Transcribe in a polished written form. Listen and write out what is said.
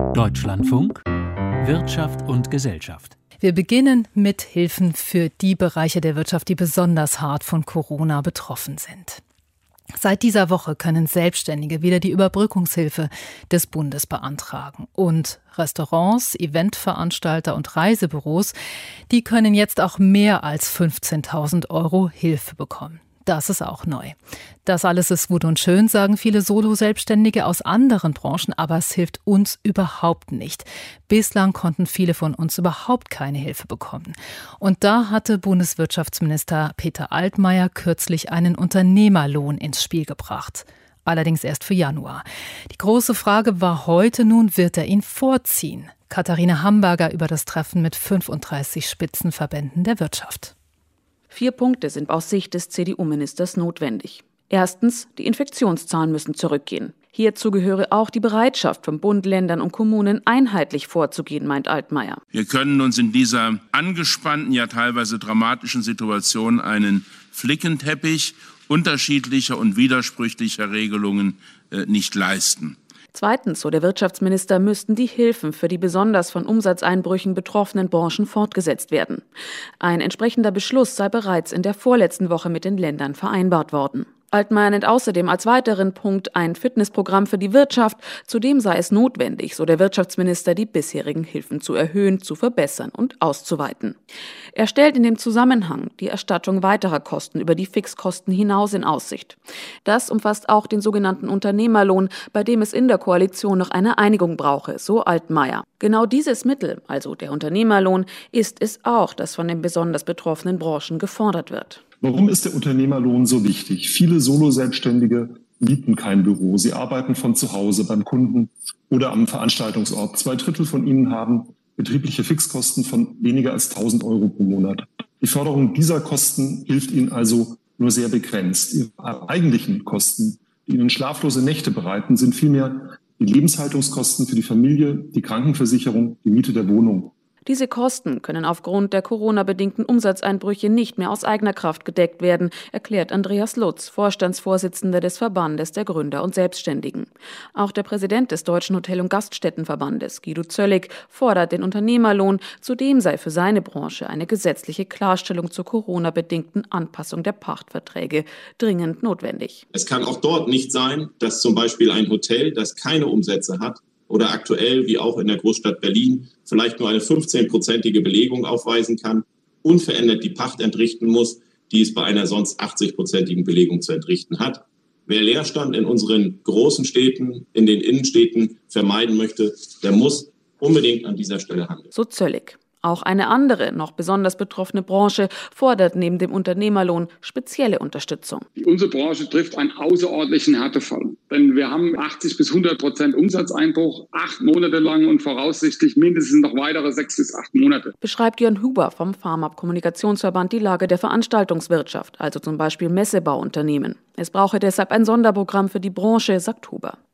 Deutschlandfunk Wirtschaft und Gesellschaft. Wir beginnen mit Hilfen für die Bereiche der Wirtschaft, die besonders hart von Corona betroffen sind. Seit dieser Woche können Selbstständige wieder die Überbrückungshilfe des Bundes beantragen. Und Restaurants, Eventveranstalter und Reisebüros, die können jetzt auch mehr als 15.000 € Hilfe bekommen. Das ist auch neu. Das alles ist gut und schön, sagen viele Solo-Selbstständige aus anderen Branchen, aber es hilft uns überhaupt nicht. Bislang konnten viele von uns überhaupt keine Hilfe bekommen. Und da hatte Bundeswirtschaftsminister Peter Altmaier kürzlich einen Unternehmerlohn ins Spiel gebracht. Allerdings erst für Januar. Die große Frage war heute nun, wird er ihn vorziehen? Katharina Hamburger über das Treffen mit 35 Spitzenverbänden der Wirtschaft. 4 Punkte sind aus Sicht des CDU-Ministers notwendig. Erstens, die Infektionszahlen müssen zurückgehen. Hierzu gehöre auch die Bereitschaft von Bund, Ländern und Kommunen einheitlich vorzugehen, meint Altmaier. Wir können uns in dieser angespannten, ja teilweise dramatischen Situation einen Flickenteppich unterschiedlicher und widersprüchlicher Regelungen nicht leisten. Zweitens, so der Wirtschaftsminister, müssten die Hilfen für die besonders von Umsatzeinbrüchen betroffenen Branchen fortgesetzt werden. Ein entsprechender Beschluss sei bereits in der vorletzten Woche mit den Ländern vereinbart worden. Altmaier nennt außerdem als weiteren Punkt ein Fitnessprogramm für die Wirtschaft. Zudem sei es notwendig, so der Wirtschaftsminister, die bisherigen Hilfen zu erhöhen, zu verbessern und auszuweiten. Er stellt in dem Zusammenhang die Erstattung weiterer Kosten über die Fixkosten hinaus in Aussicht. Das umfasst auch den sogenannten Unternehmerlohn, bei dem es in der Koalition noch eine Einigung brauche, so Altmaier. Genau dieses Mittel, also der Unternehmerlohn, ist es auch, das von den besonders betroffenen Branchen gefordert wird. Warum ist der Unternehmerlohn so wichtig? Viele Solo-Selbstständige mieten kein Büro. Sie arbeiten von zu Hause beim Kunden oder am Veranstaltungsort. 2/3 von ihnen haben betriebliche Fixkosten von weniger als 1.000 € pro Monat. Die Förderung dieser Kosten hilft ihnen also nur sehr begrenzt. Ihre eigentlichen Kosten, die ihnen schlaflose Nächte bereiten, sind vielmehr die Lebenshaltungskosten für die Familie, die Krankenversicherung, die Miete der Wohnung. Diese Kosten können aufgrund der Corona-bedingten Umsatzeinbrüche nicht mehr aus eigener Kraft gedeckt werden, erklärt Andreas Lutz, Vorstandsvorsitzender des Verbandes der Gründer und Selbstständigen. Auch der Präsident des Deutschen Hotel- und Gaststättenverbandes, Guido Zöllig, fordert den Unternehmerlohn. Zudem sei für seine Branche eine gesetzliche Klarstellung zur Corona-bedingten Anpassung der Pachtverträge dringend notwendig. Es kann auch dort nicht sein, dass zum Beispiel ein Hotel, das keine Umsätze hat, oder aktuell, wie auch in der Großstadt Berlin, vielleicht nur eine 15-prozentige Belegung aufweisen kann, unverändert die Pacht entrichten muss, die es bei einer sonst 80-prozentigen Belegung zu entrichten hat. Wer Leerstand in unseren großen Städten, in den Innenstädten vermeiden möchte, der muss unbedingt an dieser Stelle handeln. So Zöllig. Auch eine andere, noch besonders betroffene Branche fordert neben dem Unternehmerlohn spezielle Unterstützung. Unsere Branche trifft einen außerordentlichen Härtefall. Denn wir haben 80-100% Umsatzeinbruch, 8 Monate lang und voraussichtlich mindestens noch weitere 6 bis 8 Monate. Beschreibt Jörn Huber vom Pharma-Kommunikationsverband die Lage der Veranstaltungswirtschaft, also zum Beispiel Messebauunternehmen. Es brauche deshalb ein Sonderprogramm für die Branche, sagt Huber.